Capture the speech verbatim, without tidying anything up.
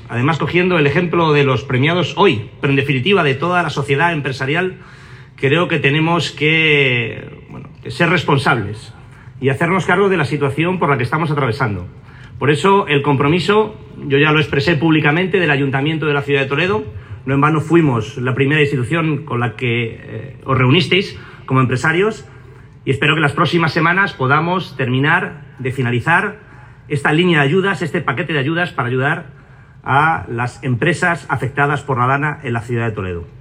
además cogiendo el ejemplo de los premiados hoy, pero en definitiva de toda la sociedad empresarial, creo que tenemos que, bueno, que ser responsables y hacernos cargo de la situación por la que estamos atravesando. Por eso el compromiso, yo ya lo expresé públicamente, del Ayuntamiento de la ciudad de Toledo. No en vano fuimos la primera institución con la que eh, os reunisteis como empresarios, y espero que las próximas semanas podamos terminar de finalizar esta línea de ayudas, este paquete de ayudas para ayudar a las empresas afectadas por la DANA en la ciudad de Toledo.